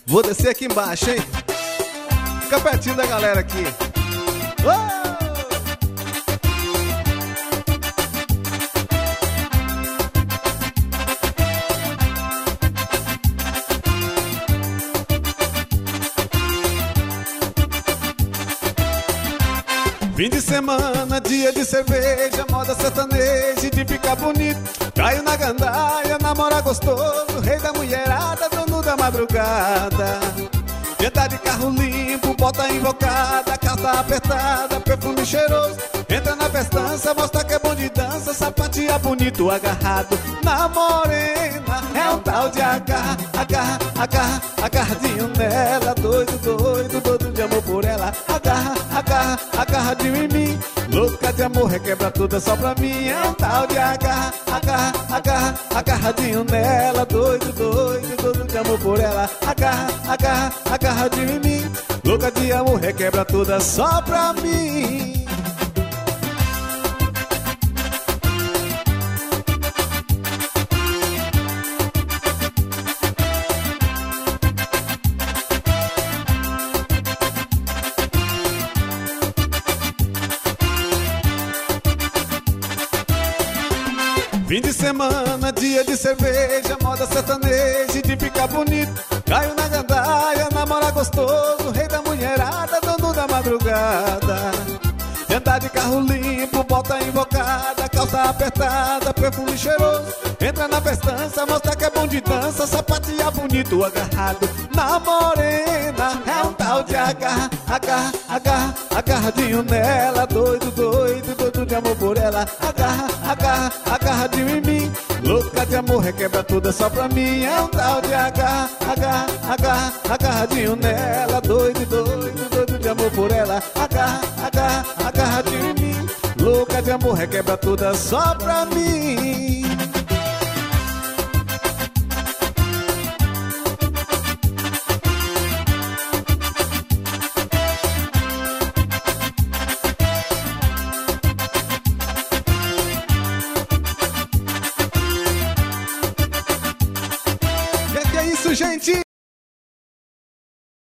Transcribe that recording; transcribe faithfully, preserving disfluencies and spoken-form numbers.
Vou descer aqui embaixo, hein? Fica pertinho da galera aqui. Oh! Fim de semana, dia de cerveja, moda sertaneja de ficar bonito. Caio na gandaia, namora gostoso, rei da mulherada, dono da madrugada. Entra de carro limpo, bota invocada, calça apertada, perfume cheiroso. Entra na festança, mostra que é bom de dança, sapateia bonito, agarrado na morena. É um tal de agarra, agarra, agarra, agarradinho nela. Doido, doido, doido de amor por ela. Agarra, agarra, agarradinho em mim. Louca de amor, requebra toda só pra mim. É um tal de agarra, agarra, agarra, agarradinho nela. Doido, doido, doido de amor por ela. Agarra, agarra, agarradinho em mim. Louca de amor, requebra toda só pra mim. Fim de semana, dia de cerveja, moda sertaneja de ficar bonito. Caio na gandaia, namora gostoso, rei da mulherada, dono da madrugada. Andar de carro limpo, bota invocada, calça apertada, perfume cheiroso. Entra na festança, mostra que é bom de dança, sapateia bonito, agarrado na morena. É um tal de agarra, agarra, agarra, agarradinho nela. Doido, doido, doido de amor por ela. Agarra, agarra, agarradinho em mim. Louca de amor, requebra toda só pra mim. É um tal de agarra, agarra, agarra, agarradinho nela. Doido, doido, doido de amor por ela. Agarra, agarra, agarradinho em mim. Louca de amor, requebra toda só pra mim.